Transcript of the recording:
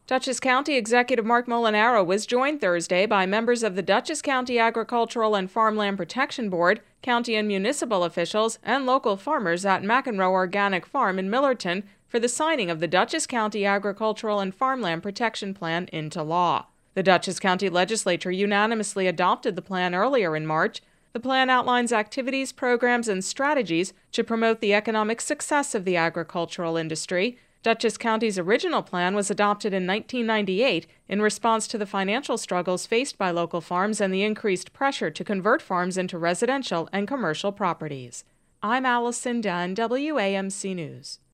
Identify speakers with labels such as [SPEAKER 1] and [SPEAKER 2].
[SPEAKER 1] Dutchess County Executive Mark Molinaro was joined Thursday by members of the Dutchess County Agricultural and Farmland Protection Board, county and municipal officials, and local farmers at McEnroe Organic Farm in Millerton for the signing of the Dutchess County Agricultural and Farmland Protection Plan into law. The Dutchess County Legislature unanimously adopted the plan earlier in March. The plan outlines activities, programs, and strategies to promote the economic success of the agricultural industry. Dutchess County's original plan was adopted in 1998 in response to the financial struggles faced by local farms and the increased pressure to convert farms into residential and commercial properties. I'm Allison Dunn, WAMC News.